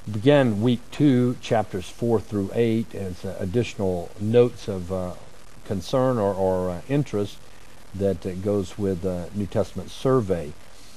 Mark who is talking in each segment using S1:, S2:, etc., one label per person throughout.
S1: Begin week 2, chapters 4 through 8, as additional notes of concern or interest that goes with the New Testament survey.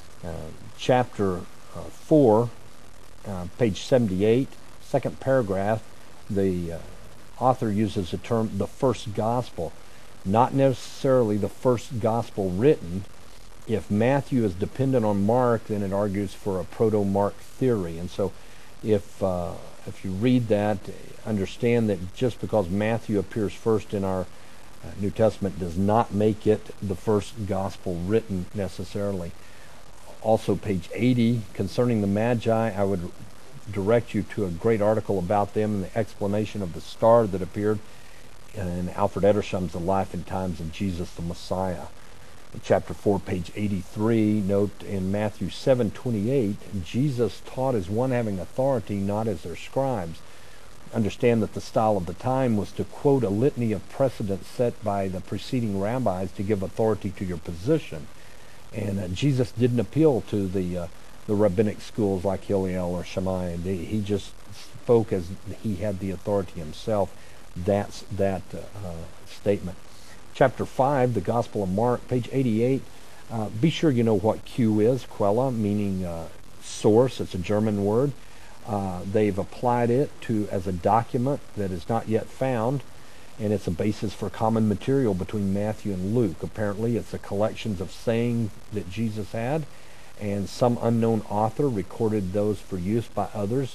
S1: Chapter 4, page 78, second paragraph, the author uses the term the first gospel, not necessarily the first gospel written. If Matthew is dependent on Mark, then it argues for a proto-Mark theory. And so if you read that, understand that just because Matthew appears first in our New Testament does not make it the first gospel written necessarily. Also, page 80, concerning the Magi, I would direct you to a great article about them and the explanation of the star that appeared in Alfred Edersham's The Life and Times of Jesus the Messiah. In chapter 4, page 83, note in Matthew 7:28, Jesus taught as one having authority, not as their scribes. Understand that the style of the time was to quote a litany of precedents set by the preceding rabbis to give authority to your position. And Jesus didn't appeal to the rabbinic schools like Hillel or Shammai. He just spoke as he had the authority himself. That's that statement. Chapter 5, the Gospel of Mark, page 88. Be sure you know what Q is, Quelle, meaning source. It's a German word. They've applied it as a document that is not yet found, and it's a basis for common material between Matthew and Luke. Apparently, it's the collections of sayings that Jesus had, and some unknown author recorded those for use by others.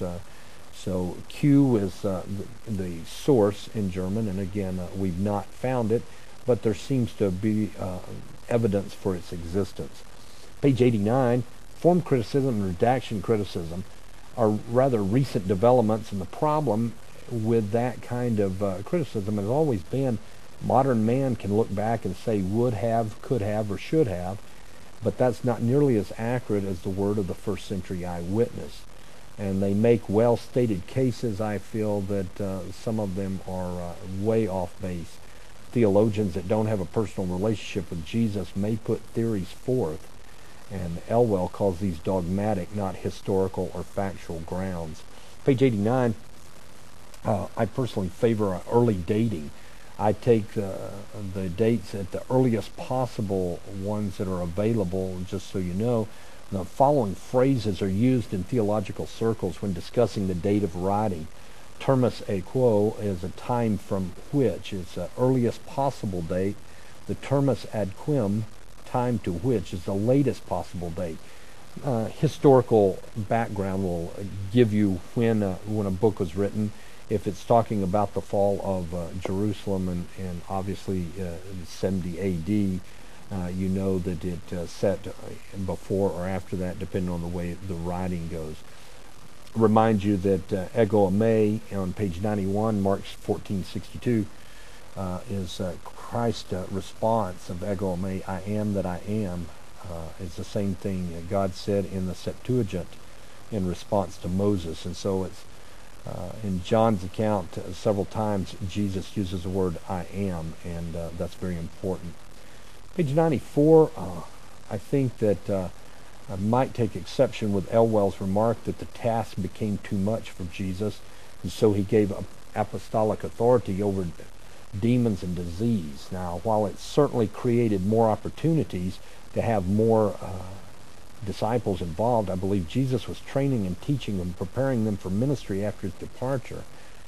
S1: So Q is the source in German, and again, we've not found it, but there seems to be evidence for its existence. Page 89, form criticism and redaction criticism are rather recent developments, and the problem with that kind of criticism has always been modern man can look back and say would have, could have, or should have, but that's not nearly as accurate as the word of the first century eyewitness. And they make well-stated cases. I feel that some of them are way off base. Theologians that don't have a personal relationship with Jesus may put theories forth, and Elwell calls these dogmatic, not historical or factual grounds. Page 89, I personally favor early dating. I take the dates at the earliest possible ones that are available. Just so you know, the following phrases are used in theological circles when discussing the date of writing. Termus aequo is a time from which. It's the earliest possible date. The termus ad quem, time to which, is the latest possible date. Historical background will give you when a book was written. If it's talking about the fall of Jerusalem and obviously 70 A.D., you know that it set before or after that, depending on the way the writing goes. Remind you that ego eimi on page 91, Mark 14:62, is Christ's response of ego eimi, I am that I am. It's the same thing God said in the Septuagint in response to Moses. And so it's in John's account several times Jesus uses the word I am, and that's very important. Page 94, I think that I might take exception with Elwell's remark that the task became too much for Jesus, and so he gave apostolic authority over demons and disease. Now, while it certainly created more opportunities to have more disciples involved, I believe Jesus was training and teaching them, preparing them for ministry after his departure.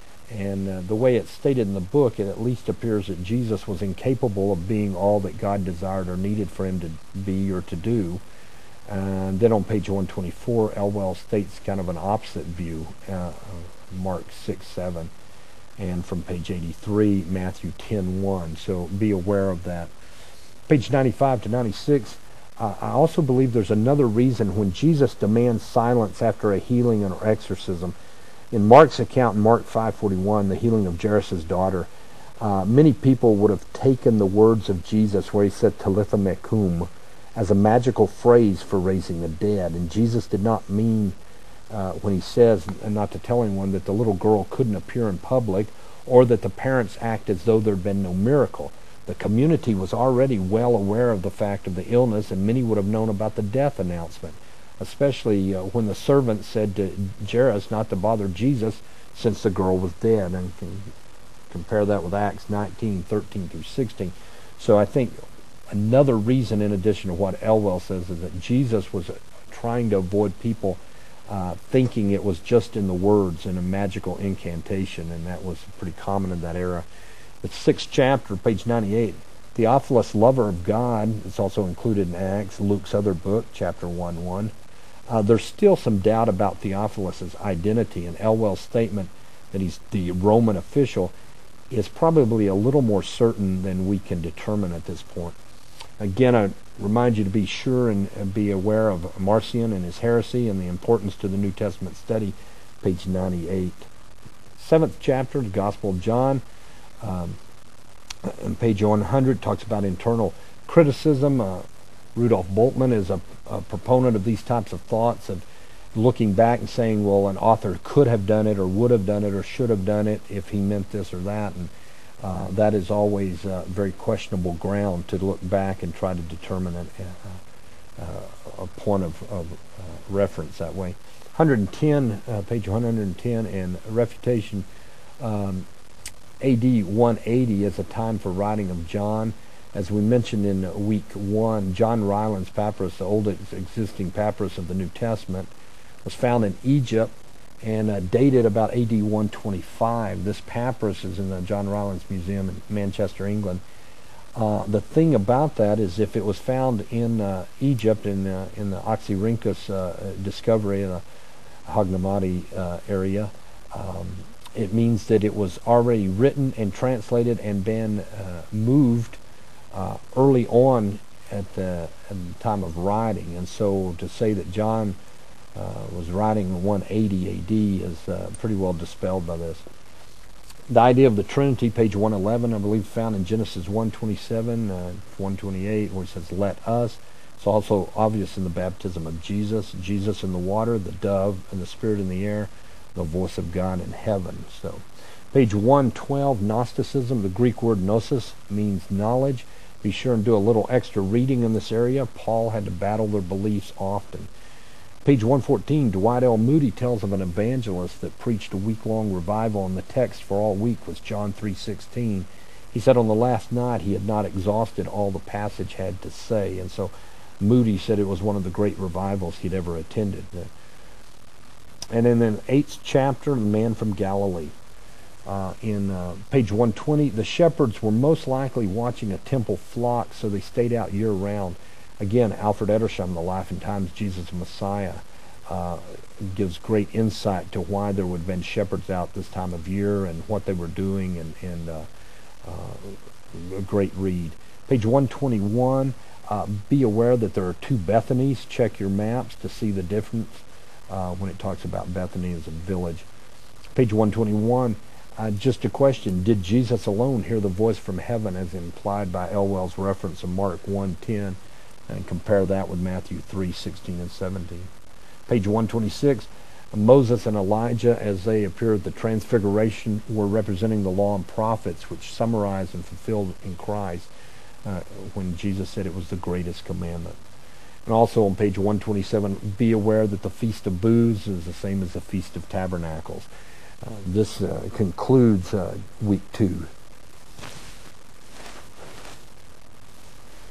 S1: And the way it's stated in the book, it at least appears that Jesus was incapable of being all that God desired or needed for him to be or to do. And then on page 124, Elwell states kind of an opposite view, Mark 6:7, and from page 83, Matthew 10:1. So be aware of that. Page 95 to 96, I also believe there's another reason when Jesus demands silence after a healing or exorcism. In Mark's account, in Mark 5:41, the healing of Jairus' daughter, many people would have taken the words of Jesus where he said Talitha Mekum as a magical phrase for raising the dead. And Jesus did not mean when he says, and not to tell anyone, that the little girl couldn't appear in public or that the parents act as though there had been no miracle. The community was already well aware of the fact of the illness, and many would have known about the death announcement. especially when the servant said to Jairus not to bother Jesus since the girl was dead. And compare that with Acts 19:13 through 16. So I think another reason, in addition to what Elwell says, is that Jesus was trying to avoid people thinking it was just in the words and a magical incantation, and that was pretty common in that era. The 6th chapter, page 98, Theophilus, lover of God, it's also included in Acts, Luke's other book, chapter 1:1. There's still some doubt about Theophilus' identity, and Elwell's statement that he's the Roman official is probably a little more certain than we can determine at this point. Again, I remind you to be sure and be aware of Marcion and his heresy and the importance to the New Testament study, page 98. 7th chapter, the Gospel of John, on page 100, talks about internal criticism. Rudolf Bultmann is a proponent of these types of thoughts, of looking back and saying, well, an author could have done it or would have done it or should have done it if he meant this or that. And that is always very questionable ground to look back and try to determine a point of reference that way. 110, page 110, and refutation, AD 180 is a time for writing of John. As we mentioned in week 1, John Ryland's papyrus, the oldest existing papyrus of the New Testament, was found in Egypt and dated about AD 125. This papyrus is in the John Rylands Museum in Manchester, England. The thing about that is, if it was found in Egypt, in the Oxyrhynchus discovery in the Hagnamati area, it means that it was already written and translated and been moved early on at the time of writing. And so to say that John was writing in 180 AD is pretty well dispelled by this. The idea of the Trinity, page 111, I believe, found in Genesis 1:27, 1:28, where it says, let us. It's also obvious in the baptism of Jesus, Jesus in the water, the dove, and the Spirit in the air, the voice of God in heaven. So, page 112, Gnosticism. The Greek word gnosis means knowledge. Be sure and do a little extra reading in this area. Paul had to battle their beliefs often. Page 114, Dwight L. Moody tells of an evangelist that preached a week-long revival, and the text for all week was John 3:16. He said on the last night he had not exhausted all the passage had to say, and so Moody said it was one of the great revivals he'd ever attended. And in the 8th chapter, the man from Galilee. In page 120, the shepherds were most likely watching a temple flock, so they stayed out year-round. Again, Alfred Edersheim, The Life and Times of Jesus Messiah, gives great insight to why there would have been shepherds out this time of year and what they were doing, and a great read. Page 121, be aware that there are 2 Bethanys. Check your maps to see the difference when it talks about Bethany as a village. Page 121, just a question. Did Jesus alone hear the voice from heaven as implied by Elwell's reference of Mark 1:10? And compare that with Matthew 3:16 and 17. Page 126, Moses and Elijah, as they appear at the Transfiguration, were representing the law and prophets, which summarized and fulfilled in Christ when Jesus said it was the greatest commandment. And also on page 127, be aware that the Feast of Booths is the same as the Feast of Tabernacles. This concludes week 2.